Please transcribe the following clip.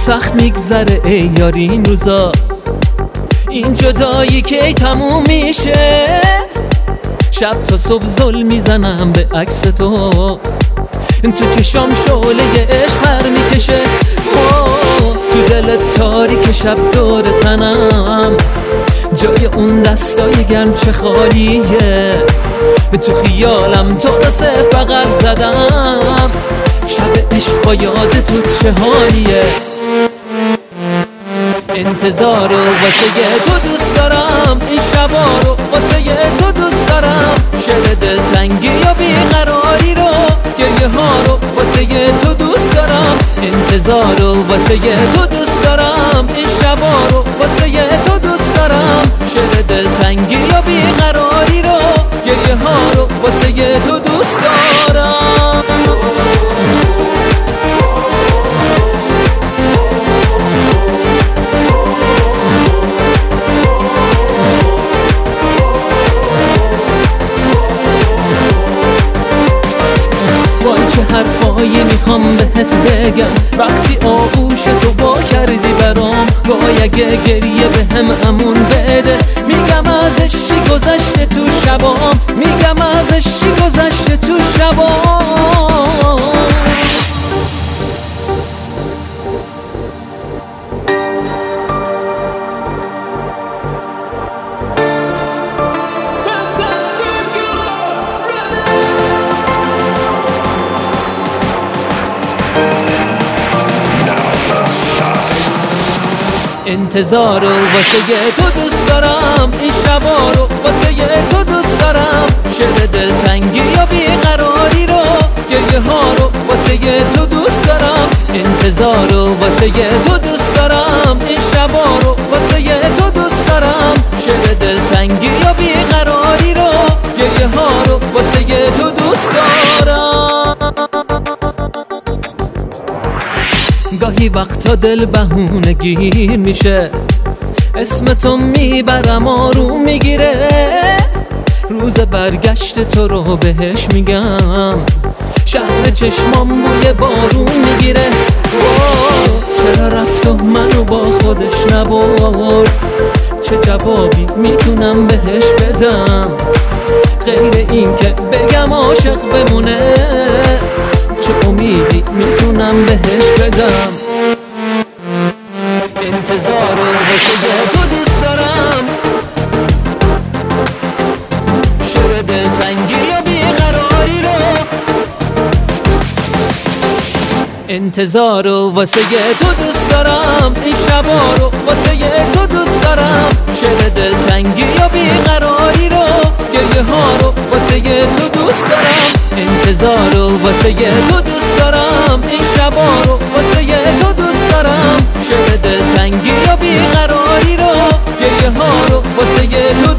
سخت میگذره ای یاری این روزا، این جدایی که تموم میشه. شب تا صبح زل میزنم به عکس تو چشام شعله عشق پر میکشه. تو دل تاریک شب دور تنم جای اون دستای گرم چه خالیه. تو خیالم تو رسه فقط زدم، شب عشق با یاد تو چه حالیه. انتظارو واسه تو دوست دارم، این شبا رو واسه تو دوست دارم. شعر دلتنگی و بیقراری رو، گریه ها رو واسه تو دوست دارم. انتظارو واسه تو دوست دارم، این شبا رو واسه تو دوست دارم. شعر دلتنگی و بیقراری رو، گریه ها رو واسه تو دوست دارم. چه حرفایی میخوام بهت بگم وقتی آغوش تو با کردی برام. وای اگه گریه به هم امون بده، میگم ازش چی گذشته تو شبام، میگم ازش چی گذشته تو شبام. انتظارو واسه تو دوست دارم، این شبا رو واسه تو دوست دارم. شعر دلتنگی و بیقراری رو، گریه ها رو واسه تو دوست دارم. انتظارو واسه تو دوست دارم، این شبا رو واسه تو دوست دارم. شعر دلتنگی و بیقراری رو، گریه ها رو واسه تو دوست دارم. گاهی وقتا دل بهونه گیر میشه، اسم تو میبرم آروم میگیره. روز برگشت تو رو بهش میگم، شهر چشمام بوی بارون میگیره. چرا رفت و منو با خودش نبرد، چه جوابی میتونم بهش بدم غیر این که بگم عاشق بمونه؟ چه امیدی میتونم بهش بدم؟ انتظارو واسه تو دوست دارم، شعر دلتنگی و بیقراری رو. انتظارو واسه تو دوست دارم، این شبا رو واسه تو دوست دارم. شعر دلتنگی و بیقراری رو، گریه ها رو واسه تو دوست دارم. انتظارو واسه تو دوست دارم، این شبا رو واسه تو دوست دارم. شعر دلتنگی و بیقراری رو، گریه ها رو واسه تو